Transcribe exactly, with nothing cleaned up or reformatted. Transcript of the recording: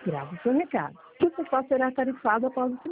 Grave o seu recado. O pessoal será tarifado após o